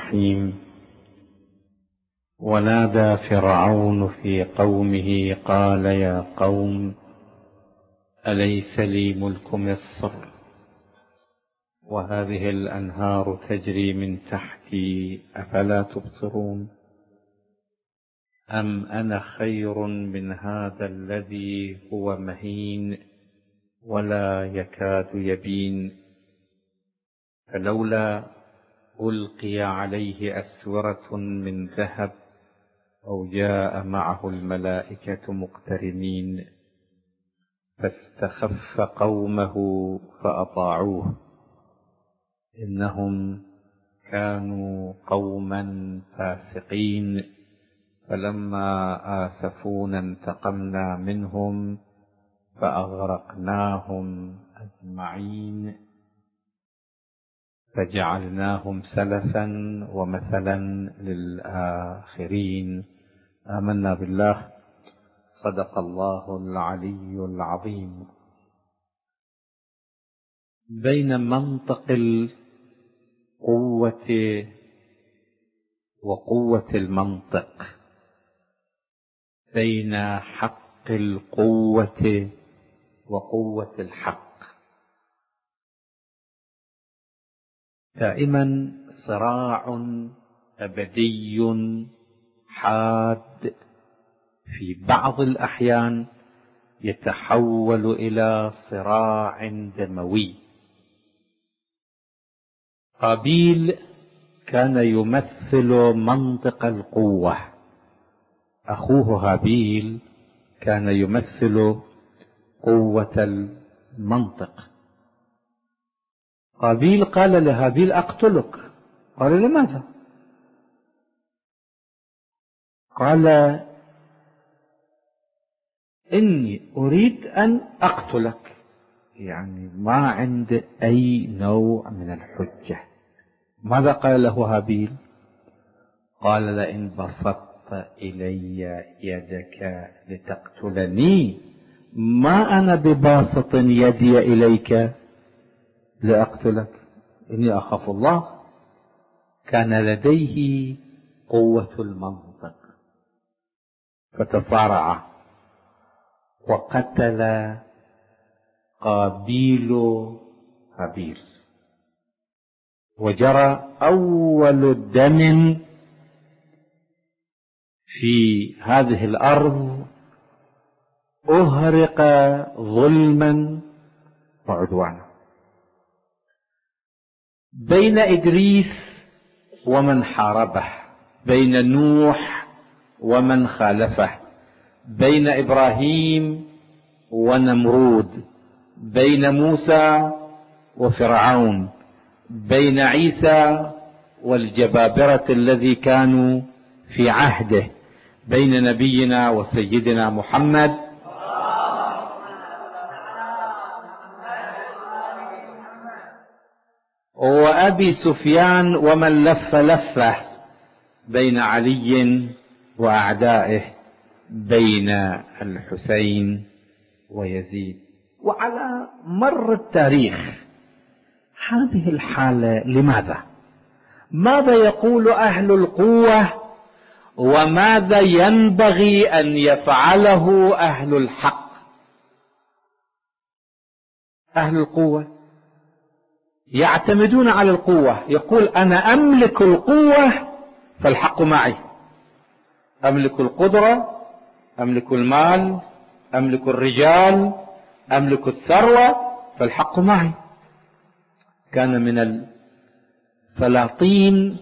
الرحيم. ونادى فرعون في قومه قال يا قوم أليس لي ملك مصر وهذه الأنهار تجري من تحتي أفلا تبصرون أم أنا خير من هذا الذي هو مهين ولا يكاد يبين فلولا ألقي عليه أسورة من ذهب أو جاء معه الملائكة مقترنين فاستخف قومه فأطاعوه إنهم كانوا قوما فاسقين فلما آسفونا انتقمنا منهم فأغرقناهم أجمعين فجعلناهم سلفا ومثلا للآخرين. آمنا بالله. صدق الله العلي العظيم. بين منطق القوة وقوة المنطق، بين حق القوة وقوة الحق، دائما صراع أبدي حاد في بعض الأحيان يتحول إلى صراع دموي. قابيل كان يمثل منطق القوة، أخوه هابيل كان يمثل قوة المنطق. قابيل قال لهابيل أقتلك، قال لماذا؟ قال إني أريد أن أقتلك، يعني ما عنده أي نوع من الحجة. ماذا قال له هابيل؟ قال لئن بسطت إلي يدك لتقتلني ما أنا بباسط يدي إليك لأقتلك، إني أخاف الله. كان لديه قوة المنطق فتصارع وقتل قابيل هابيل، وجرى أول دم في هذه الأرض أهرق ظلما وعدوانا. بين إدريس ومن حاربه، بين نوح ومن خالفه، بين إبراهيم ونمرود، بين موسى وفرعون، بين عيسى والجبابرة الذي كانوا في عهده، بين نبينا وسيدنا محمد وأبي سفيان ومن لف لفه، بين علي وأعدائه، بين الحسين ويزيد. وعلى مر التاريخ هذه الحالة لماذا؟ ماذا يقول أهل القوة وماذا ينبغي أن يفعله أهل الحق؟ أهل القوة يعتمدون على القوة، يقول أنا أملك القوة فالحق معي، أملك القدرة، أملك المال، أملك الرجال، أملك الثروة فالحق معي. كان من السلاطين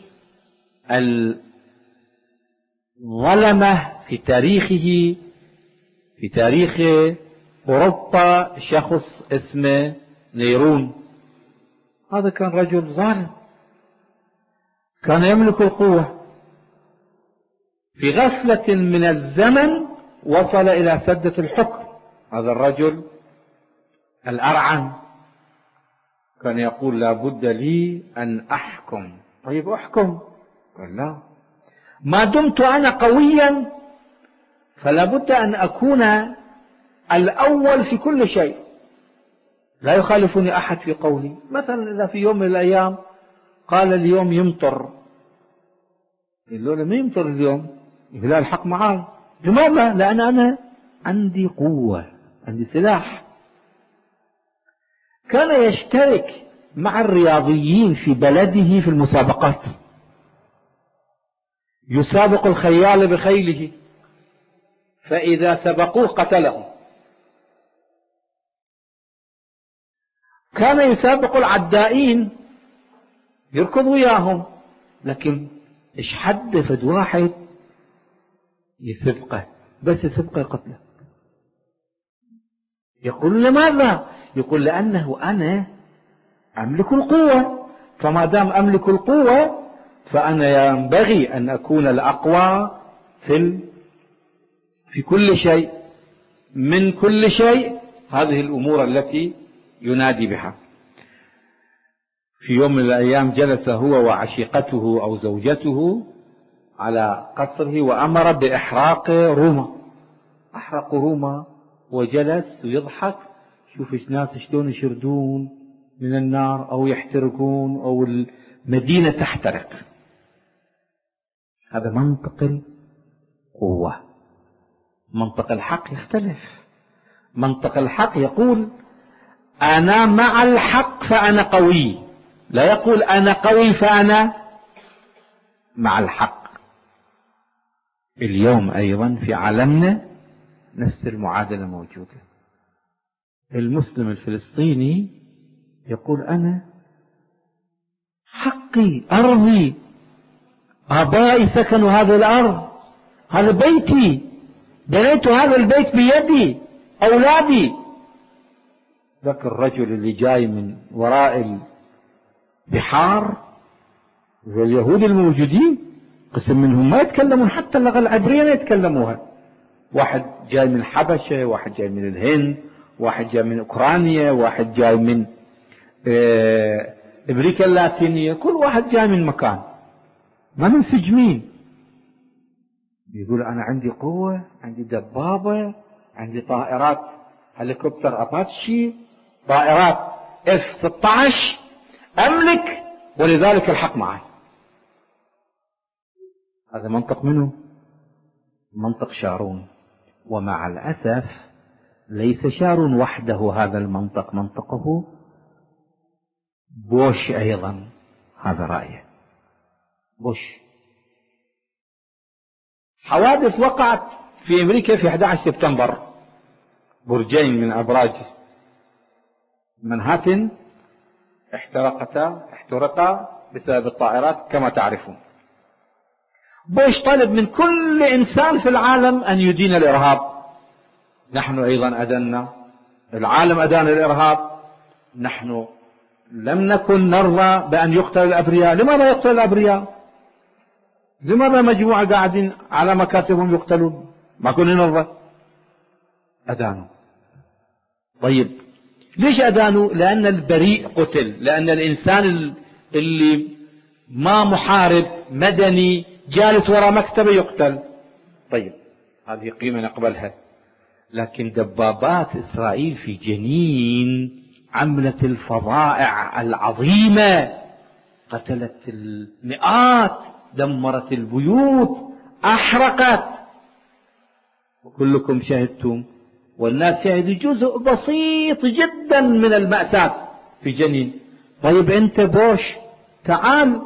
الظلمة في تاريخه، في تاريخ أوروبا، شخص اسمه نيرون. هذا كان رجل ظالم، كان يملك القوة، في غفلة من الزمن وصل إلى سدة الحكم. هذا الرجل الأرعن كان يقول لا بد لي أن أحكم. طيب أحكم. قال لا، ما دمت أنا قويا فلا بد أن أكون الأول في كل شيء، لا يخالفني أحد في قولي. مثلا إذا في يوم من الأيام قال اليوم يمطر، يقول له ما يمطر اليوم، يقول لا الحق معاي. لماذا؟ لأن أنا عندي قوة، عندي سلاح. كان يشترك مع الرياضيين في بلده في المسابقات، يسابق الخيال بخيله، فإذا سبقوه قتلهم. كان يسابق العدائين، يركض وياهم، لكن إيش حد فد واحد يسبقه، بس يسبقه قتله. يقول لماذا؟ يقول لأنه أنا أملك القوة، فما دام أملك القوة فأنا ينبغي أن أكون الأقوى في كل شيء، من كل شيء. هذه الأمور التي ينادي بها. في يوم من الأيام جلس هو وعشيقته أو زوجته على قصره وأمر بإحراق روما. أحرقوا روما، وجلس ويضحك، شوف الناس شلون يشردون من النار أو يحترقون أو المدينة تحترق. هذا منطق القوة. منطق الحق يختلف. منطق الحق يقول أنا مع الحق فأنا قوي، لا يقول أنا قوي فأنا مع الحق. اليوم أيضا في عالمنا نفس المعادلة موجودة. المسلم الفلسطيني يقول أنا حقي، أرضي، آبائي سكنوا هذه الأرض، هذا بيتي، بنيت هذا البيت بيدي، أولادي. ذاك الرجل اللي جاي من وراء البحار واليهود الموجودين قسم منهم ما يتكلمون حتى اللغة العبرية ما يتكلموها. واحد جاي من حبشة، واحد جاي من الهند، واحد جاي من أوكرانيا، واحد جاي من أمريكا اللاتينية، كل واحد جاي من مكان، ما منسجمين. يقول أنا عندي قوة، عندي دبابة، عندي طائرات هليكوبتر أباتشي، طائرات F-16، أملك، ولذلك الحق معي. هذا منطق منه؟ منطق شارون. ومع الأسف ليس شارون وحده هذا المنطق، منطقه بوش أيضا، هذا رأيه بوش. حوادث وقعت في أمريكا في 11 سبتمبر، برجين من أبراج منهاتن احترقا بسبب الطائرات كما تعرفون. بوش طلب من كل إنسان في العالم أن يدين الإرهاب. نحن أيضا أدنا، العالم أدان الإرهاب. نحن لم نكن نرضى بأن يقتل الأبرياء. لماذا يقتل الأبرياء؟ لماذا مجموعة قاعدين على مكاتبهم يقتلون؟ ما كنا نرضى. أدانوا. طيب ليش أدانوا؟ لأن البريء قتل، لأن الإنسان اللي ما محارب مدني جالس وراء مكتبه يقتل. طيب هذه قيمة نقبلها. لكن دبابات إسرائيل في جنين عملت الفظائع العظيمة، قتلت المئات، دمرت البيوت، أحرقت، وكلكم شهدتم والناس شهدوا جزء بسيط جدا من المأساة في جنين. طيب أنت بوش تعال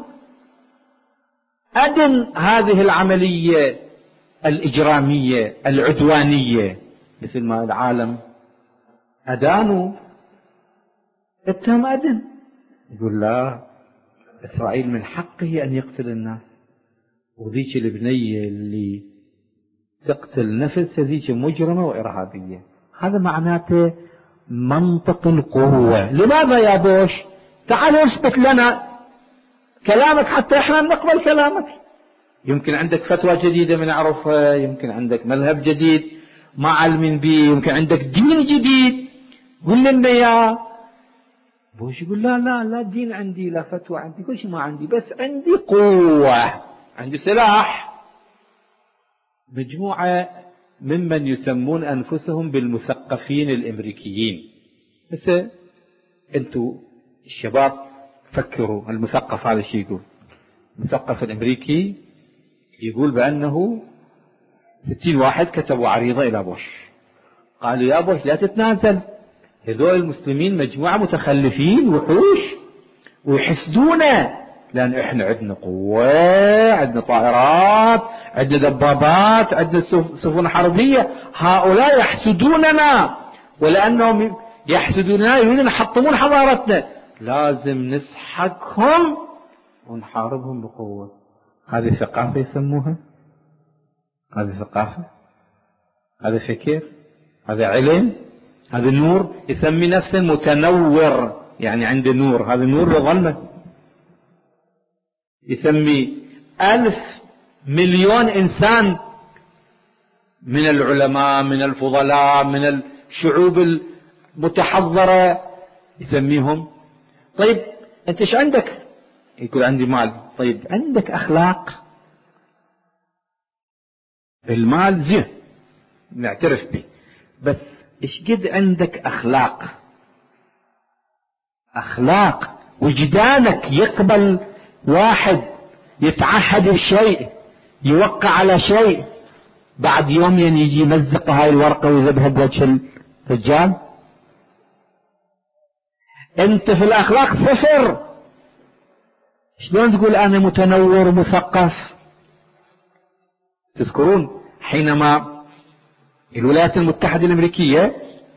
أدن هذه العملية الإجرامية العدوانية مثل ما العالم أدانوا، اتهم أدن. يقول لا، إسرائيل من حقه أن يقتل الناس، وذيك البنية اللي تقتل نفس ذيك مجرمة وإرهابية. هذا معناته منطق القوة. لماذا يا بوش؟ تعال اثبت لنا كلامك حتى احنا نقبل كلامك. يمكن عندك فتوى جديدة ما نعرفها، يمكن عندك مذهب جديد ما علمين به، يمكن عندك دين جديد، قل لنا يا بوش. يقول لا لا لا دين عندي، لا فتوى عندي، كل شيء ما عندي، بس عندي قوة، عندي سلاح. مجموعة ممن يسمون أنفسهم بالمثقفين الأمريكيين. بس أنتوا الشباب فكروا، المثقف هذا شيء يقول. المثقف الأمريكي يقول بأنه 60 واحد كتبوا عريضة إلى بوش، قالوا يا بوش لا تتنازل، هذول المسلمين مجموعة متخلفين وحوش ويحسدونا، لأن إحنا عندنا قوة، عندنا طائرات، عندنا دبابات، عندنا سفن حربية، هؤلاء يحسدوننا، ولأنهم يحسدوننا يريدون يحطمون حضارتنا، لازم نسحقهم ونحاربهم بقوة. هذه ثقافة يسموها، هذه ثقافة، هذا فكر، هذا علم، هذا نور. يسمي نفسه متنور، يعني عنده نور، هذا نور وظلمة. يسمي 1,000 مليون إنسان من العلماء، من الفضلاء، من الشعوب المتحضرة، يسميهم. طيب أنت إيش عندك؟ يقول عندي مال. طيب عندك أخلاق؟ المال زين نعترف به، بس إيش قد عندك أخلاق؟ أخلاق وجدانك يقبل واحد يتعهد بشيء، يوقع على شيء، بعد يومين يجي يمزق هاي الورقة ويذبها بوجه الرجال؟ انت في الأخلاق صفر، شلون تقول أنا متنور ومثقف؟ تذكرون حينما الولايات المتحدة الأمريكية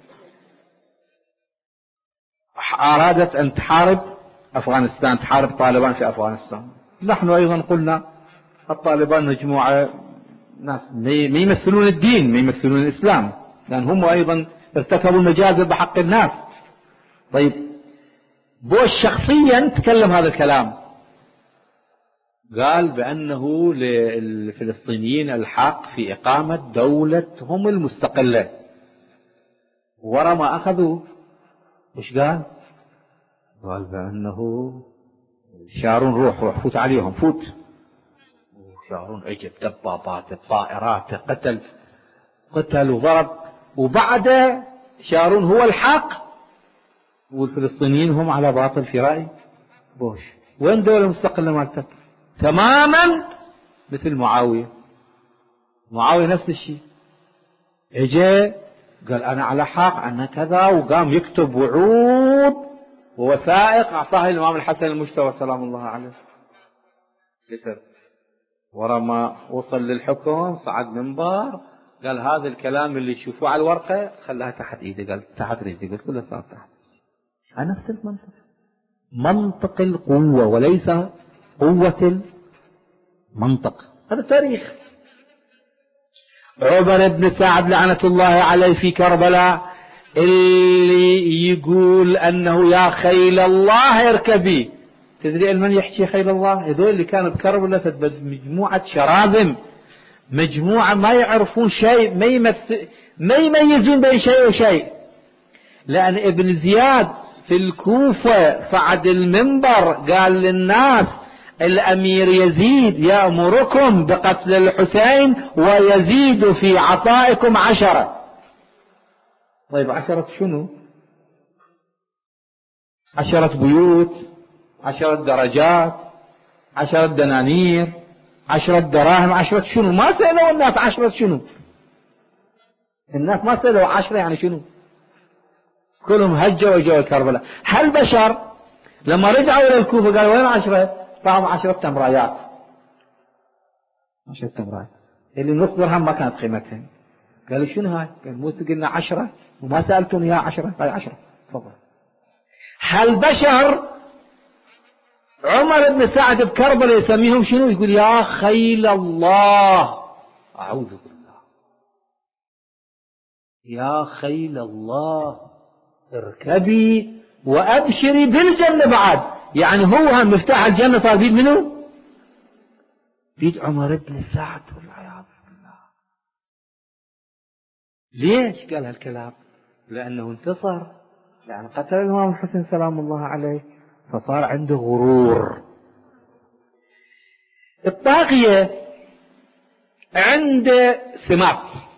أرادت أن تحارب أفغانستان، تحارب طالبان في أفغانستان، نحن أيضا قلنا الطالبان مجموعة ناس ما يمثلون الدين، ما يمثلون الإسلام، لأن هم أيضا ارتكبوا المجازر بحق الناس. طيب بوش شخصيا تكلم هذا الكلام، قال بأنه للفلسطينيين الحق في إقامة دولتهم المستقلة. ورا ما أخذوا وش قال؟ قال بأنه شارون روح فوت عليهم، فوت. شارون عجب، دبابات، طائرات، قتل وضرب، وبعد شارون هو الحق والفلسطينيين هم على باطل في رأي بوش. وين دولة مستقلة مالتك؟ تماما مثل معاوية نفس الشيء، اجى قال أنا على حق، أنا كذا، وقام يكتب وعود ووثائق أعطاها الإمام الحسن المجتبى سلام الله عليه. كتب ورا ما وصل للحكم صعد منبر قال هذا الكلام اللي تشوفوه على الورقة خلاها تحت إيدي، قال تحت رجلي، قلت كلها صار تحت. نفس المنطق، منطق القوة وليس قوة المنطق. هذا تاريخ. عمر بن سعد لعنة الله عليه في كربلاء اللي يقول أنه يا خيل الله اركبي، تدري من يحكي خيل الله؟ هذول اللي كانوا بكربلاء مجموعة شراذم، مجموعة ما يعرفون شيء، ما يميزون بين شيء وشيء. لأن ابن زياد في الكوفة صعد المنبر قال للناس الأمير يزيد يأمركم بقتل الحسين ويزيد في عطائكم 10. طيب 10 شنو؟ 10 بيوت، 10 درجات، 10 دنانير، 10 دراهم، 10 شنو؟ ما سألوا الناس 10 شنو، الناس ما سألوا 10 يعني شنو، كلهم هجوا وجوا كربلاء. هل بشر لما رجعوا إلى الكوفة قالوا وين 10؟ طعم 10 تمرايات، 10 تمرايات اللي نص درهم ما كانت قيمتها. قالوا شنو هاي؟ قال مو قلنا 10 وما سألتوني يا 10؟ هاي 10 تفضل. هل بشر عمر بن سعد بكربلاء يسميهم شنو؟ يقول يا خيل الله، أعوذ بالله، يا خيل الله اركبي وأبشري بالجنة بعد. يعني هو مفتاح الجنة صار بيد منه؟ بيد عمر بن سعد والعياذ بالله. ليش قال هالكلام؟ لأنه انتصر، لأن قتل الإمام الحسين سلام الله عليه، فصار عنده غرور. الطاغية عنده سمات،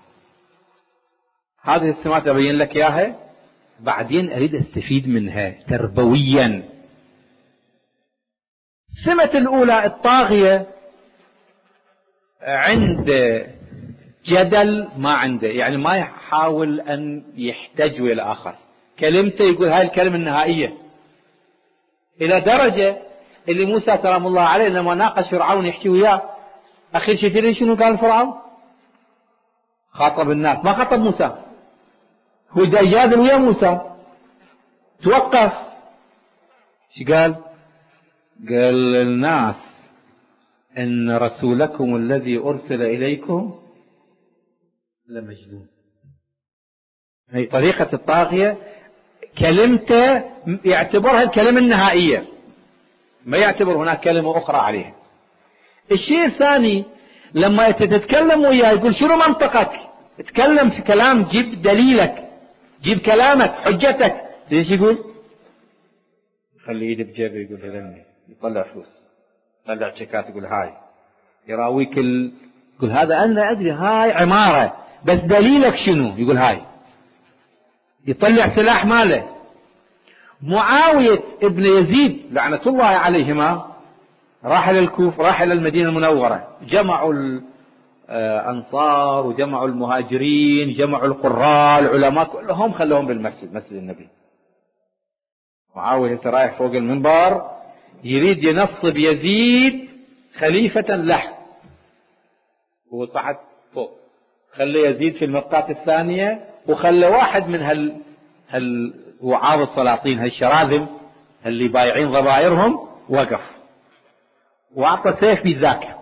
هذه السمات أبين لك إياها بعدين، أريد أستفيد منها تربويا. السمة الأولى الطاغية عنده جدل ما عنده، يعني ما يحاول أن يحتج ويا الآخر، كلمته يقول هاي الكلمة النهائية، إلى درجة اللي موسى سلام الله عليه لما ناقش فرعون يحكي وياه أخير شيء تدري شنو قال فرعون؟ خاطب الناس ما خاطب موسى، هو دا يجادل ويا موسى، توقف. ايش قال؟ قال للناس إن رسولكم الذي أرسل إليكم لمجنون. هي طريقة الطاغية، كلمته يعتبرها الكلمة النهائية، ما يعتبر هناك كلمة أخرى عليها. الشيء الثاني لما تتكلم وياه يقول شنو منطقك؟ اتكلم في كلام، جيب دليلك، جيب كلامك، حجتك. ليش يقول؟ خلي ايده بجيبه يقول هذني، يطلع فلوس، يطلع تشيكات، يقول هاي، يراويك يقول هذا أنا أدري هاي عمارة، بس دليلك شنو؟ يقول هاي، يطلع سلاح ماله. معاوية ابن يزيد لعنة الله عليهما راح إلى الكوفة، راح إلى المدينة المنورة، جمعوا الأنصار وجمعوا المهاجرين، جمعوا القراء العلماء كلهم، خلوهم بالمسجد، مسجد النبي. معاوية رايح فوق المنبر يريد ينصب يزيد خليفة له، هو صعد فوق، خلى يزيد في المرقاة الثانية، وخلى واحد من وعاظ السلاطين هالشراذم اللي بايعين ضبائرهم وقف، واعطى سيف بذاك،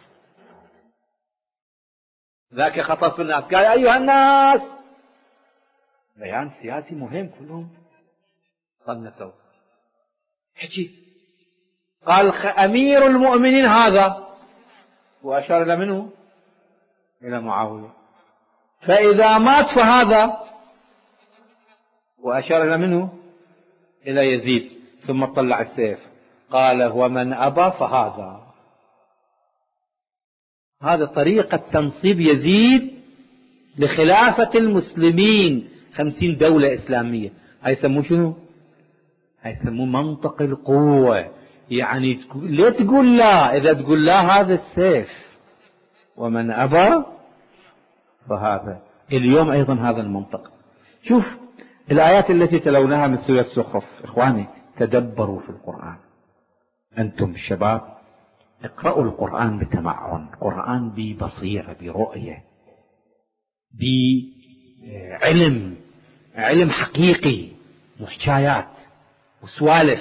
ذاك خطف الناس، قال ايها الناس، بيان سياسي مهم، كلهم صنتوا، حكي، قال امير المؤمنين هذا، واشار الى منه؟ الى معاوية، فاذا مات فهذا، واشار الى منه؟ الى يزيد، ثم طلع السيف قال ومن ابى فهذا. هذا طريقة تنصيب يزيد لخلافة المسلمين، 50 دولة إسلامية. هاي يسموه شنو؟ هاي يسموه منطق القوة. يعني ليه تقول لا؟ إذا تقول لا هذا السيف، ومن أبى فهذا. اليوم أيضا هذا المنطق. شوف الآيات التي تلوناها من سورة الزخرف، إخواني تدبروا في القرآن، أنتم الشباب اقرأوا القرآن بتمعن، قرآن ببصيرة، برؤية، بعلم، علم حقيقي، محكايات وسوالف.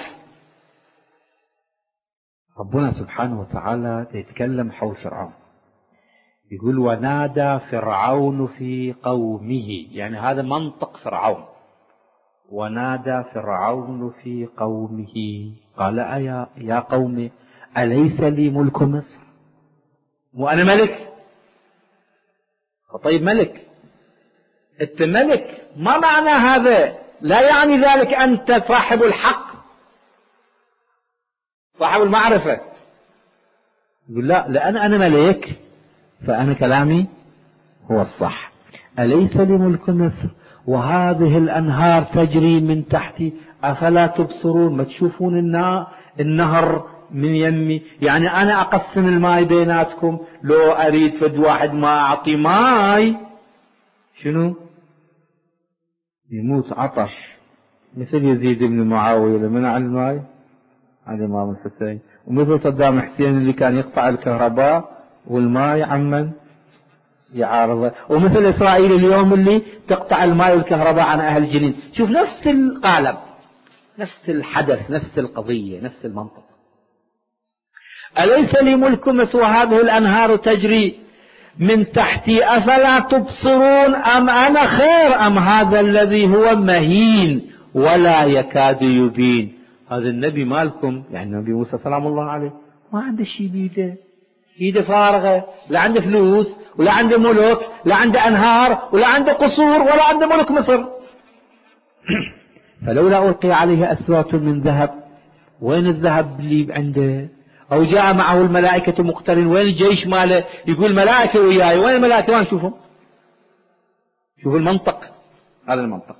ربنا سبحانه وتعالى يتكلم حول فرعون، يقول ونادى فرعون في قومه، يعني هذا منطق فرعون، ونادى فرعون في قومه قال يا قوم أليس لي ملك مصر وأنا ملك؟ طيب ملك، أنت ملك، ما معنى هذا؟ لا يعني ذلك أنت صاحب الحق، صاحب المعرفة. يقول لا، لأن أنا ملك فأنا كلامي هو الصح. أليس لي ملك مصر وهذه الأنهار تجري من تحتي أفلا تبصرون؟ ما تشوفون النهر من يمي؟ يعني أنا أقسم الماء بيناتكم، لو أريد فد واحد ما أعطي ماي شنو؟ يموت عطش، مثل يزيد بن معاوية لمنع الماء على الإمام الحسين، ومثل صدام حسين اللي كان يقطع الكهرباء والماء عمن يعارضه، ومثل إسرائيل اليوم اللي تقطع الماء والكهرباء عن أهل جنين. شوف نفس القالب، نفس الحدث، نفس القضية، نفس المنطق. أليس لي ملك مصر وهذه الأنهار تجري من تحتي أفلا تبصرون أم أنا خير أم هذا الذي هو مهين ولا يكاد يبين؟ هذا النبي مالكم، يعني النبي موسى سلام الله عليه، ما عنده شيء بيده، ايده فارغة، لا عنده فلوس ولا عنده ملك، لا عنده أنهار ولا عنده قصور ولا عنده ملك مصر. فلولا ألقي عليه أسوات من ذهب، وين الذهب اللي عنده؟ أو جاء معه الملائكة مقترن، وين الجيش ماله؟ يقول ملائكة وياي، وين الملائكة؟ ما نشوفهم. شوفوا المنطق، هذا المنطق.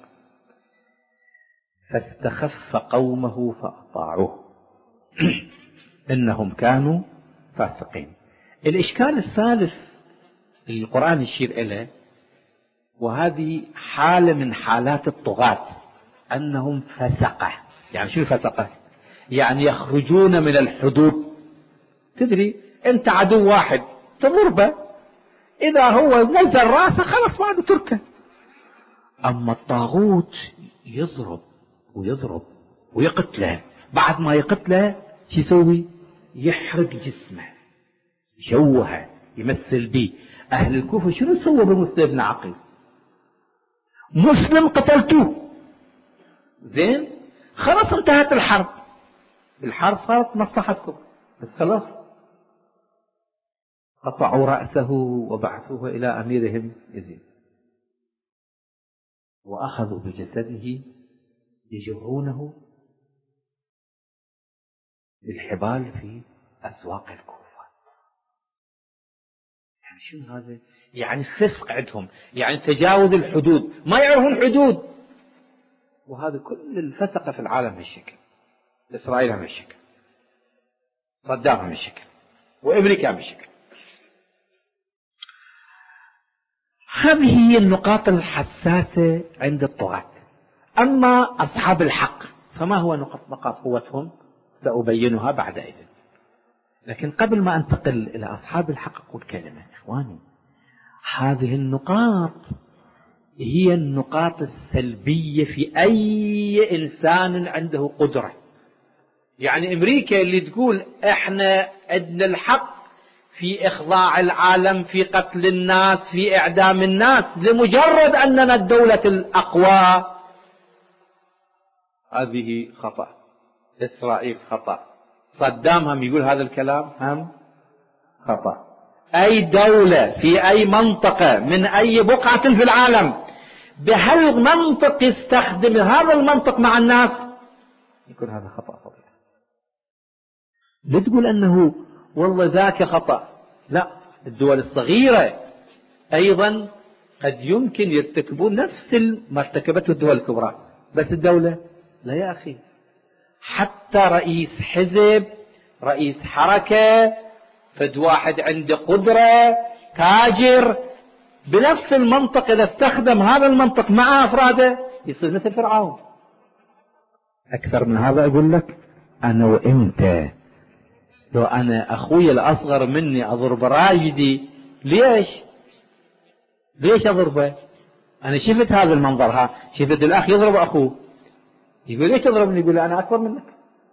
فاستخف قومه فأطاعوه إنهم كانوا فاسقين. الإشكال الثالث اللي القرآن يشير إليه، وهذه حالة من حالات الطغاة، أنهم فسقة. يعني شو فسقة؟ يعني يخرجون من الحدود. تدري أنت عدو واحد تضربه، إذا هو نزل راسه خلاص ما تركه. أما الطاغوت يضرب ويضرب ويقتله، بعد ما يقتله شو يسوي؟ يحرق جسمه، يشوهه، يمثل به. أهل الكوفة شنو سووا بمسلم بن عقيل؟ مسلم قتلتوه، زين خلاص انتهت الحرب. الحرب صارت مصلحتكم، بس خلاص قطعوا رأسه وبعثوه إلى أميرهم يزيد، وأخذوا بجسده يجرونه بالحبال في أسواق الكوفة. يعني شنو هذا؟ يعني فسق عندهم، يعني تجاوز الحدود، ما يعرفون حدود. وهذا كل الفسقة في العالم هالشكل. إسرائيل هم هالشكل، صدام هم هالشكل، وأمريكا هم هالشكل. هذه هي النقاط الحساسة عند الطغاة. أما أصحاب الحق فما هو نقاط قوتهم؟ سأبينها بعد إذن. لكن قبل ما أنتقل إلى أصحاب الحق أقول كلمة. إخواني، هذه النقاط هي النقاط السلبية في أي إنسان عنده قدرة. يعني أمريكا اللي تقول إحنا عندنا الحق في إخضاع العالم، في قتل الناس، في إعدام الناس، لمجرد أننا الدولة الأقوى، هذه خطأ. إسرائيل خطأ، صدام هم يقول هذا الكلام هم خطأ. أي دولة في أي منطقة من أي بقعة في العالم بهالمنطق يستخدم هذا المنطق مع الناس، يكون هذا خطأ فظيع. لا تقول أنه والله ذاك خطأ، لا، الدول الصغيرة أيضا قد يمكن يرتكبون نفس ما ارتكبته الدول الكبرى، بس الدولة لا يا أخي. حتى رئيس حزب، رئيس حركة، فد واحد عنده قدرة، تاجر، بنفس المنطق إذا استخدم هذا المنطق مع أفراده يصير مثل فرعون. أكثر من هذا أقول لك، أنا وإنت لو أنا أخوي الأصغر مني أضرب راجدي، ليش أضربه؟ أنا شفت هذا المنظر، ها شفت الأخ يضرب أخوه، يقول ليش تضربني؟ يقول أنا أكبر منك.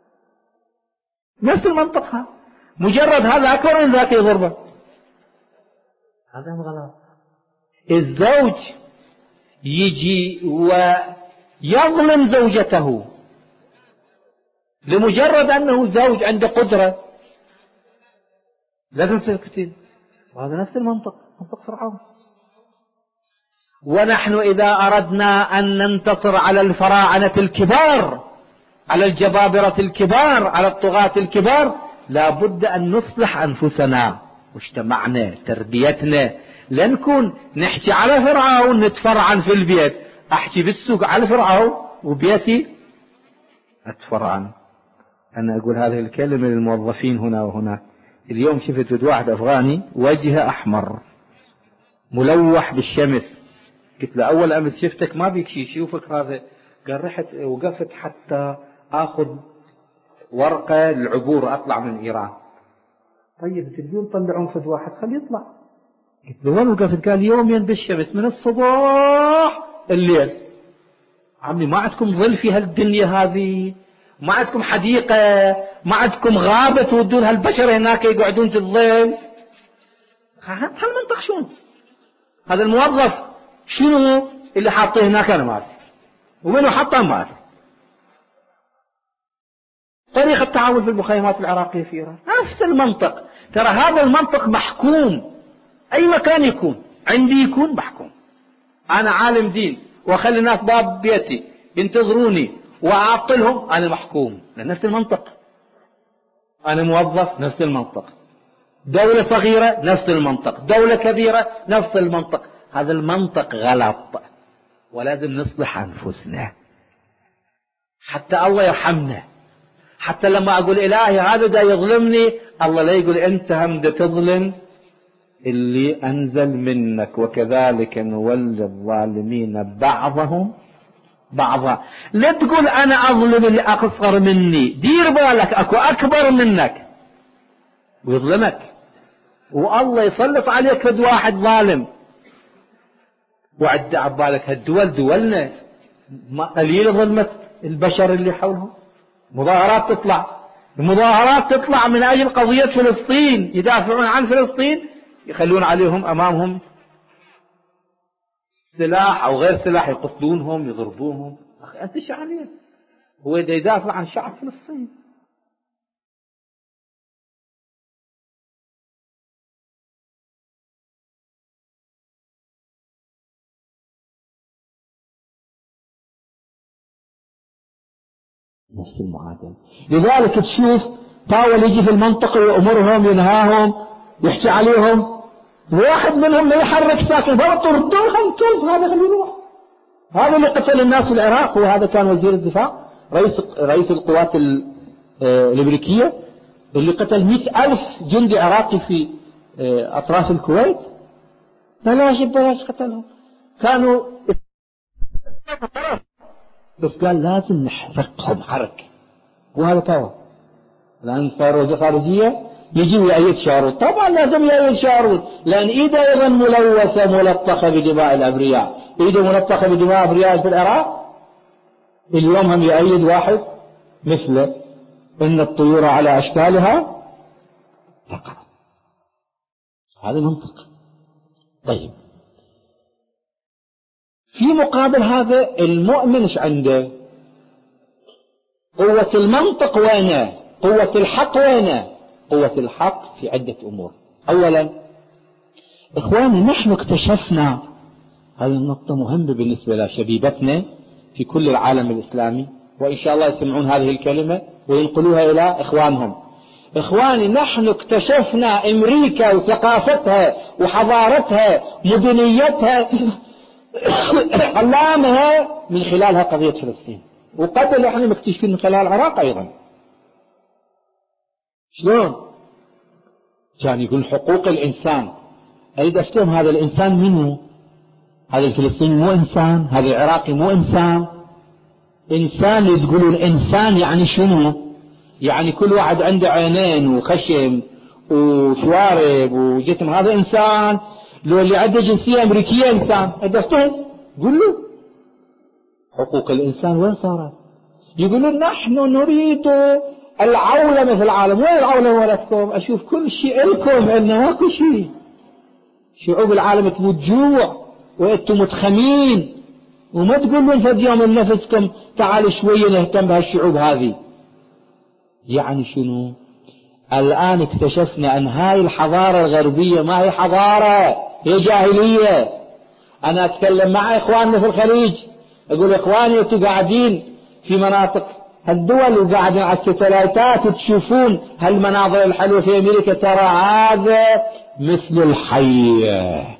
نفس المنطق، ها مجرد هذا أكبر من ذاك يضربه، هذا غلط. الزوج يجي ويظلم زوجته لمجرد أنه زوج عنده قدرة، لازم تسكتين. وهذا نفس المنطق، منطق فرعون. ونحن إذا أردنا أن ننتصر على الفراعنة الكبار، على الجبابرة الكبار، على الطغاة الكبار، لا بد أن نصلح أنفسنا، مجتمعنا، تربيتنا. لا نكون نحكي على فرعون نتفرعن في البيت، أحكي بالسوق على فرعون وبيتي أتفرعن. أنا أقول هذه الكلمة للموظفين هنا وهناك. اليوم شفت واحد أفغاني وجهه أحمر ملوح بالشمس، قلت له أول أمس شفتك ما بيك شيء، شوفك هذا. قال رحت وقفت حتى أخذ ورقة للعبور أطلع من إيران. طيب تبدون طلعون فد واحد خليه يطلع. قلت له وين وقفت؟ قال يومين بالشمس من الصباح الليل. عمي ما عندكم ظل في هالدنيا هذه؟ ما عندكم حديقة؟ ما عندكم غابة تودون هالبشر هناك يقعدون في الظل؟ هالمنطق شنو؟ هذا الموظف شنو اللي حاطه هناك؟ أنا ما أعرف ومنه حطه، ما أعرف. طريقة التعامل في المخيمات العراقية في إيران نفس المنطق. ترى هذا المنطق محكوم، أي مكان يكون عندي يكون محكوم. أنا عالم دين وأخلي الناس باب بيتي ينتظروني وأعطلهم، أنا محكوم نفس المنطق. أنا موظف نفس المنطق، دولة صغيرة نفس المنطق، دولة كبيرة نفس المنطق. هذا المنطق غلط، ولازم نصلح أنفسنا حتى الله يرحمنا. حتى لما أقول إلهي هذا دا يظلمني، الله لا يقول أنت هم دا تظلم اللي أنزل منك، وكذلك نولي الظالمين بعضهم بعضا. لا تقول أنا أظلم اللي أقصر مني، دير بالك أكو أكبر منك ويظلمك، والله يسلط عليك فد واحد ظالم. وعد عبالك هالدول دولنا ما قليل ظلمت البشر اللي حولهم. مظاهرات تطلع من أجل قضية فلسطين، يدافعون عن فلسطين، يخلون عليهم أمامهم سلاح أو غير سلاح، يقتلونهم يضربوهم. أخي أنت شو عليه؟ هو يدافع عن شعب فلسطين. نفس المعادلة. لذلك تشوف طاول يجي في المنطقة ويأمرهم ينهاهم يحكي عليهم، واحد منهم ما يحرك ساكن برضو ردوهم كيف هذا خليه يروح. هذا اللي قتل الناس في العراق، وهذا كان وزير الدفاع رئيس القوات الأمريكية اللي قتل 100,000 جندي عراقي في أطراف الكويت. بلاش قتلهم، كانوا بس قال لازم نحرقهم حرق. وهذا طبعا لأن صار خارجية يجي ويأيد شارود، طبعا لازم يأيد شارود، لأن إيده أيضا ملوثة ملطخة بدماء الأبرياء، إيده ملطخة بدماء أبرياء في العراق. اليوم هم يأيد واحد مثله، إن الطيور على أشكالها تقع. هذا منطق. طيب في مقابل هذا المؤمن ايش عنده؟ قوة المنطق وينه؟ قوة الحق وينه؟ قوة الحق في عدة أمور. أولا إخواني، نحن اكتشفنا، هذه النقطة مهمة بالنسبة لشبيبتنا في كل العالم الإسلامي، وإن شاء الله يسمعون هذه الكلمة وينقلوها إلى إخوانهم. إخواني، نحن اكتشفنا أمريكا وثقافتها وحضارتها مدنيتها علامها من خلالها قضية فلسطين، وقبل احنا مكتشفين من خلال العراق أيضا. شلون؟ كان يقول حقوق الإنسان، أريد أفتهم هذا الإنسان منه؟ هذا الفلسطيني مو إنسان، هذا العراقي مو إنسان. إنسان اللي تقولون إنسان يعني شنو؟ يعني كل واحد عنده عينين وخشم وشوارب وجسم، هذا إنسان؟ لو اللي عنده جنسية أمريكية إنسان؟ أفتهم قل له حقوق الإنسان وين صارت؟ يقولون نحن نريد العولمة في العالم. وين العولمة ولكم؟ أشوف كل شيء لكم، عندنا ماكو شيء. شعوب العالم تموت جوع وأنتم متخمين، وما تقولون فد يوم لنفسكم تعالوا شوية نهتم بهالشعوب هذه. يعني شنو؟ الآن اكتشفنا أن هاي الحضارة الغربية ما هي حضارة، هي جاهلية. أنا أتكلم مع إخواننا في الخليج، أقول إخواني أنتم قاعدين في مناطق هالدول وقاعدين على الستلايتات وتشوفون هالمناظر الحلوة في أمريكا، ترى هذا مثل الحية.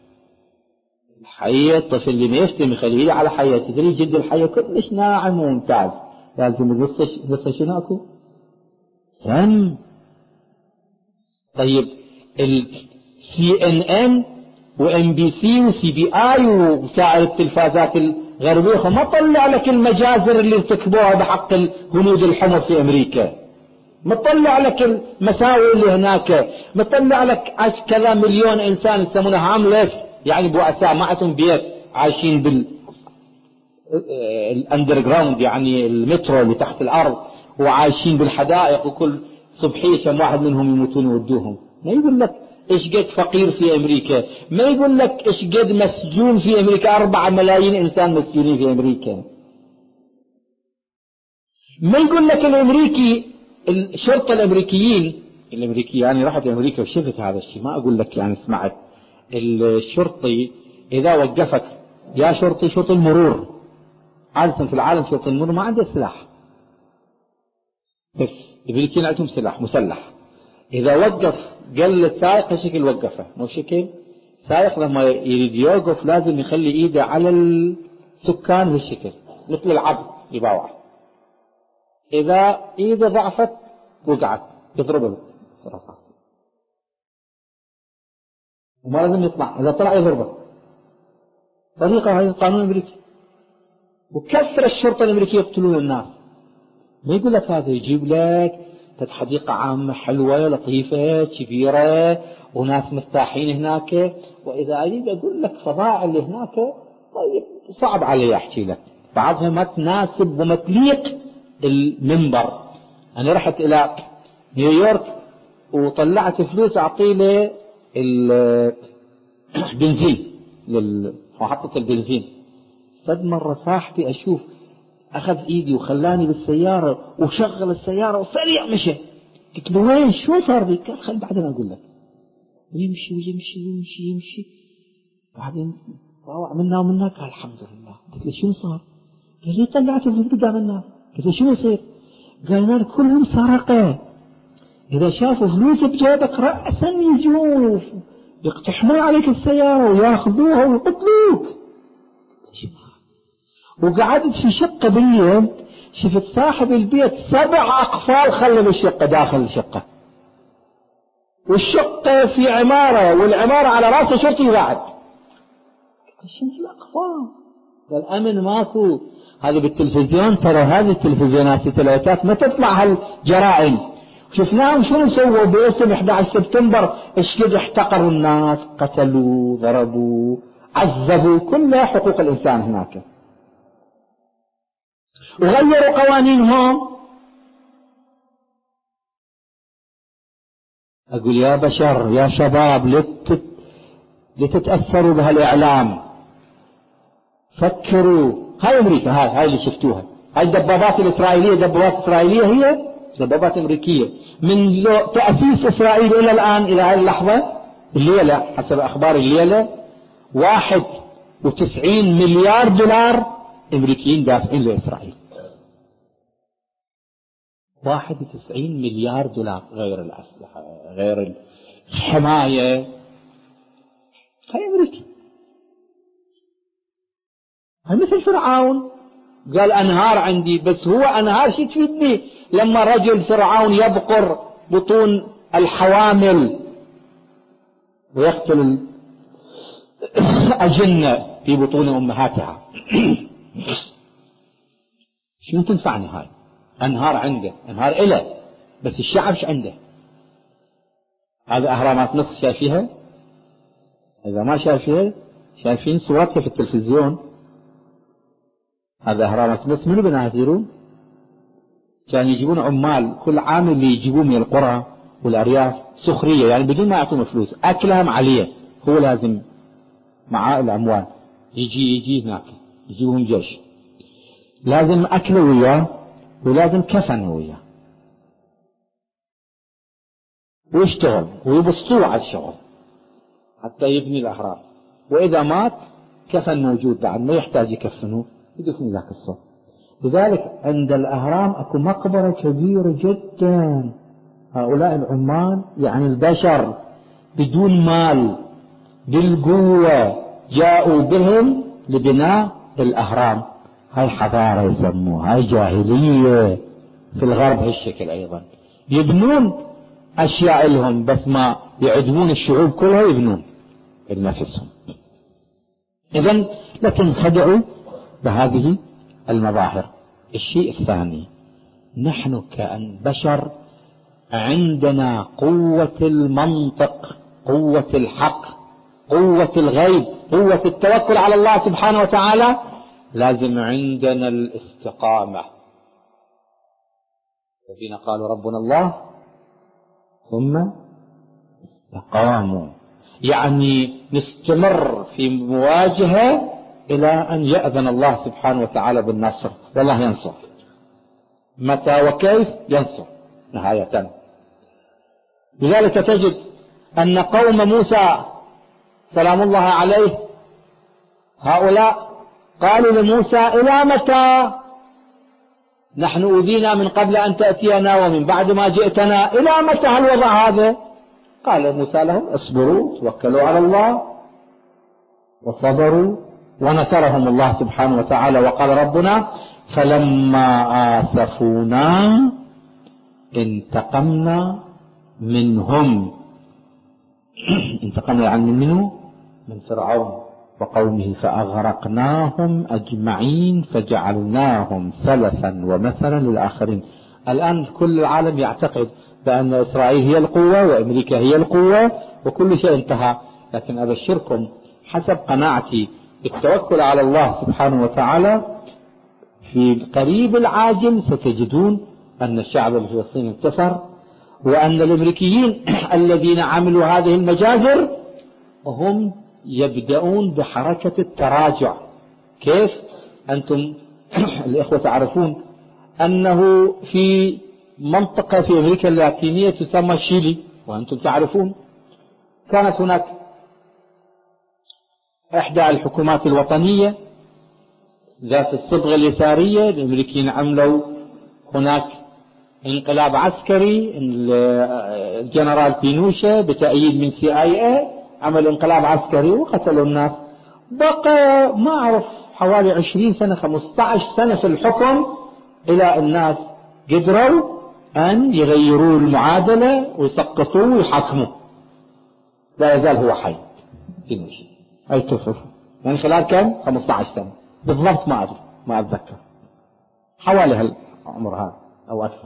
الحية الطفل اللي ما يفتهم يخليه على حية، تدري جد الحية كلش ناعم وممتاز، لازم قصة شنو أكو؟ سم. طيب CNN وMBC وCBI وسائر التلفازات الغربية ما طلع لك المجازر اللي ارتكبوها بحق الهنود الحمر في أمريكا، ما طلع لك المساوئ اللي هناك، ما طلع لك كذا مليون إنسان يسمونها هاملس، يعني بؤساء ما عندهم بيت، عايشين بالاندرجراوند يعني المترو اللي تحت الأرض، وعايشين بالحدائق، وكل صبحية كم واحد منهم يموتون ويودوهم. ما يقول لك ايش قد فقير في أمريكا، ما يقول لك ايش قد مسجون في أمريكا، 4 ملايين إنسان مسجونين في أمريكا. ما يقول لك الأمريكي الشرطة الأمريكيين يعني رحت أمريكا وشفت هذا الشيء، ما أقول لك يعني سمعت. الشرطي إذا وقفك يا شرطي المرور، عادة في العالم شرطي المرور ما عنده سلاح، بس الأمريكيين عندهم سلاح مسلح. إذا وقف قال للسائق هالشكل وقفه، مو شكل سائق لما يريد يوقف لازم يخلي إيده على السكان هالشكل، مثل العبد يباوع. إذا إيده ضعفت وقعت يضربه بالرصاص، وما لازم يطلع، إذا طلع يضربه. طريقة هذا القانون الأمريكي. وكثر الشرطة الأمريكية يقتلون الناس. ما يقول لك هذا، يجيب لك حديقة عامة حلوة لطيفة كبيرة وناس مرتاحين هناك، وإذا أريد أقول لك فضائع اللي هناك طيب صعب علي أحكي لك، بعضها ما تناسب وما تليق المنبر. أنا رحت إلى نيويورك وطلعت فلوس أعطي له البنزين محطة البنزين. فد مرة صاحبي أشوف أخذ إيدي وخلاني بالسيارة وشغل السيارة وسريع مشى. قلت له وين شو صار بك؟ قال خل بعدين أقول لك. ويمشي ويمشي ويمشي يمشي، بعدين طاوع منا ومنا. قال الحمد لله. قلت له شو صار؟ قال لي طلعت فلوس قدام الناس. قلت له شو يصير؟ قال لنا كلهم سرقة، إذا شافوا فلوس بجيبك رأسا يجون يقتحمون عليك السيارة وياخذوها ويقتلوك. وقعدت في شقة بالليل، شفت صاحب البيت 7 أقفال خلوا الشقة داخل الشقة، والشقة في عمارة والعمارة على رأسه شرطي قاعد. شنو الأقفال؟ قال أمن ماكو، هذا بالتلفزيون ترى، هذه التلفزيونات التلوثات ما تطلع هالجرائم. شفناهم شنو سووا باسم 11 سبتمبر، ايش قد احتقروا الناس، قتلوا ضربوا عذبوا، كلها حقوق الإنسان هناك. وغيروا قوانينهم. أقول يا بشر يا شباب لتتأثروا بهالإعلام، فكروا. هاي أمريكا، هاي اللي شفتوها، هاي الدبابات الإسرائيلية، دبابات إسرائيلية، هي دبابات أمريكية. من تأسيس إسرائيل إلى الآن إلى هذه اللحظة، الليلة حسب أخبار الليلة 91 مليار دولار أمريكيين دافعين لإسرائيل. 91 مليار دولار، غير الأسلحة غير الحماية. هاي أمريكا. هاي مثل فرعون قال أنهار عندي، بس هو أنهار شو تفيدني لما رجل فرعون يبقر بطون الحوامل ويقتل الأجنة في بطون أمهاتها. شنو تنفعني هاي؟ أنهار عنده، أنهار إله، بس الشعب ش عنده. هذا أهرامات مصر شايفيها؟ إذا ما شايفيها شايفين صورتها في التلفزيون. هذا أهرامات مصر منو بناها تدرون؟ كان يجيبون عمال كل عام اللي يجيبون من القرى والأرياف سخرية، يعني بدون ما يعطون فلوس، أكلهم عليه، هو لازم معاه الأموال يجي هناك يجيبهم جيش، لازم أكله وياه ولازم كفنه وياه ويشتغل ويبسطوه على الشغل حتى يبني الأهرام. وإذا مات كفن موجود بعد، ما يحتاج يكفنه، يدفن ذاك الصوت. لذلك عند الأهرام أكو مقبرة كبيرة جدا. هؤلاء العمال يعني البشر بدون مال بالقوة جاءوا بهم لبناء الأهرام. هاي حضارة يسموها، هاي جاهلية. في الغرب هالشكل أيضا يبنون أشياء لهم، بس ما يعدمون الشعوب كلها يبنون بنفسهم. إذن لا تنخدعوا بهذه المظاهر. الشيء الثاني، نحن كبشر عندنا قوة المنطق، قوة الحق، قوة الغيب، قوة التوكل على الله سبحانه وتعالى. لازم عندنا الاستقامة. الذين قالوا ربنا الله ثم استقاموا، يعني نستمر في مواجهة إلى أن يأذن الله سبحانه وتعالى بالنصر. والله ينصر، متى وكيف ينصر نهاية. لذلك تجد أن قوم موسى سلام الله عليه هؤلاء قالوا لموسى إلى متى؟ نحن أوذينا من قبل أن تأتينا ومن بعد ما جئتنا، إلى متى هالوضع هذا؟ قال موسى لهم اصبروا توكلوا على الله وصبروا ونصرهم الله سبحانه وتعالى. وقال ربنا: فلما آسفونا انتقمنا منهم. انتقمنا يعني منه، من فرعون وقومه، فأغرقناهم أجمعين فجعلناهم سلفا ومثلا للآخرين. الآن كل العالم يعتقد بأن إسرائيل هي القوة وأمريكا هي القوة وكل شيء انتهى، لكن أبشركم حسب قناعتي بالتوكل على الله سبحانه وتعالى في القريب العاجل ستجدون أن الشعب الفلسطيني انتصر، وأن الأمريكيين الذين عملوا هذه المجازر هم يبدأون بحركة التراجع. كيف؟ أنتم الإخوة تعرفون أنه في منطقة في أمريكا اللاتينية تسمى شيلي، وأنتم تعرفون كانت هناك إحدى الحكومات الوطنية ذات الصبغة اليسارية. الأمريكيين عملوا هناك انقلاب عسكري، الجنرال بينوشا بتأييد من CIA عمل انقلاب عسكري وقتلوا الناس. بقى ما أعرف حوالي 20 سنة 15 سنة في الحكم إلى الناس قدروا أن يغيروا المعادلة ويسقطوه ويحاكموه. لا يزال هو حي بينوشا، أي طفل يعني خلال كم 15 سنة بالضبط، ما أتذكر، حوالي هالعمر هذا أو أكثر.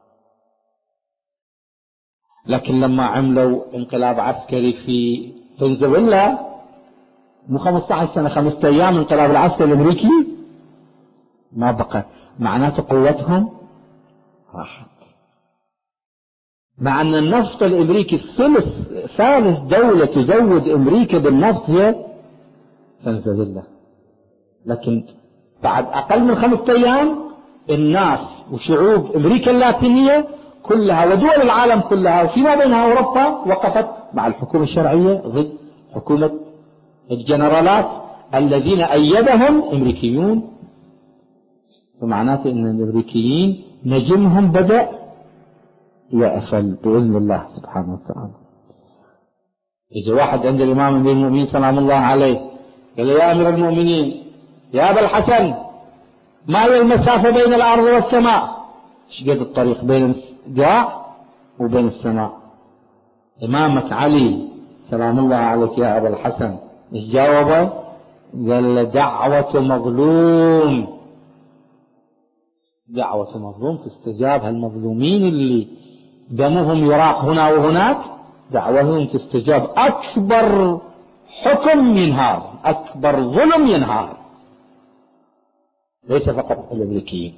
لكن لما عملوا انقلاب عسكري في فنزويلا مو 15 سنة 5 أيام انقلاب العسكري الأمريكي ما بقى، معناته قوتهم راحت. مع أن النفط الأمريكي ثالث دولة تزود أمريكا بالنفط هي فنزويلا، لكن بعد أقل من 5 أيام الناس وشعوب أمريكا اللاتينية كلها ودول العالم كلها وفيما بينها أوروبا وقفت مع الحكومة الشرعية ضد حكومة الجنرالات الذين أيدهم أمريكيون. فمعناته أن الأمريكيين نجمهم بدأ يأفل بإذن الله سبحانه وتعالى. إذا واحد عند الإمام أمير المؤمنين سلام الله عليه قال: يا أمير المؤمنين، يا أبا الحسن، ما هي المسافة بين الأرض والسماء؟ ايش قد الطريق بين الجاع وبين السماء؟ إمامك علي سلام الله عليك يا أبا الحسن ايش جاوبه؟ قال: دعوة مظلوم، دعوة مظلوم تستجاب. هالمظلومين اللي دمهم يراق هنا وهناك دعوتهم تستجاب. أكبر حكم ينهار، أكبر ظلم ينهار، ليس فقط الأمريكيين.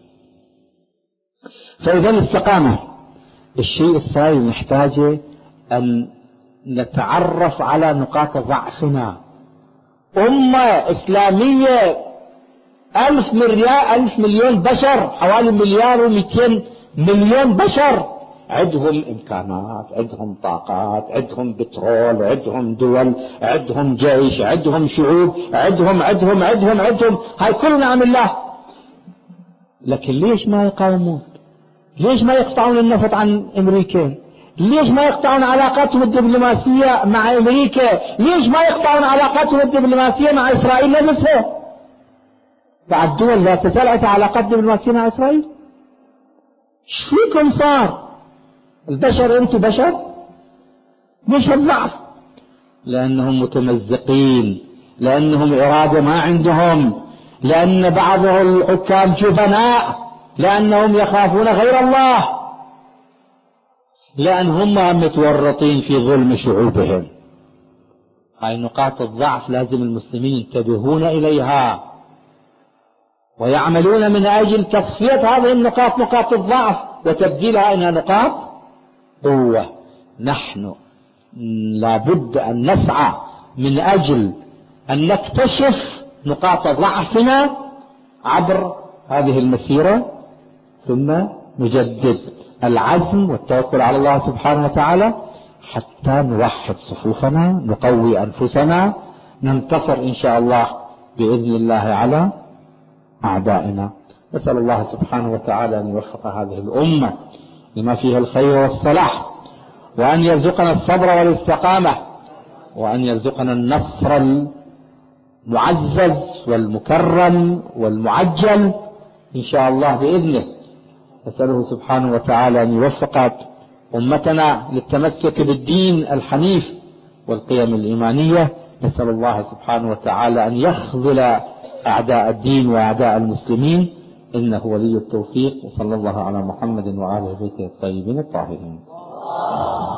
فإذا الاستقامة الشيء الثاني نحتاجه أن نتعرف على نقاط ضعفنا. أمة إسلامية 1000 مليون بشر، حوالي 1.2 مليار بشر، عندهم إمكانات، عندهم طاقات، عندهم بترول، عندهم دول، عندهم جيش، عندهم شعوب، عندهم هاي كل نعم الله. لكن ليش ما يقاومون؟ ليش ما يقطعون النفط عن أمريكا؟ ليش ما يقطعون علاقاتهم الدبلوماسية مع أمريكا؟ ليش ما يقطعون علاقاتهم الدبلوماسية مع إسرائيل نفسها؟ بعد دول لا تزال علاقات دبلوماسية مع إسرائيل. شو فيكم صار؟ البشر أنتم بشر؟ مش الضعف، لأنهم متمزقين، لأنهم إرادة ما عندهم، لأن بعض الحكام جبناء، لأنهم يخافون غير الله، لأنهم متورطين في ظلم شعوبهم. هاي نقاط الضعف لازم المسلمين ينتبهون إليها ويعملون من أجل تصفية هذه النقاط، نقاط الضعف، وتبديلها إلى نقاط قوة. نحن لابد أن نسعى من أجل أن نكتشف نقاط ضعفنا عبر هذه المسيرة، ثم نجدد العزم والتوكل على الله سبحانه وتعالى حتى نوحد صفوفنا، نقوي أنفسنا، ننتصر إن شاء الله بإذن الله على أعدائنا. نسأل الله سبحانه وتعالى أن يوفق هذه الأمة لما فيها الخير والصلاح، وأن يرزقنا الصبر والاستقامة، وأن يرزقنا النصر المعزز والمكرم والمعجل إن شاء الله بإذنه. نسأله سبحانه وتعالى أن يوفق أمتنا للتمسك بالدين الحنيف والقيم الإيمانية. نسأل الله سبحانه وتعالى أن يخذل أعداء الدين وأعداء المسلمين، إنه ولي التوفيق. وصلى الله على محمد وعلى آله الطيبين الطاهرين.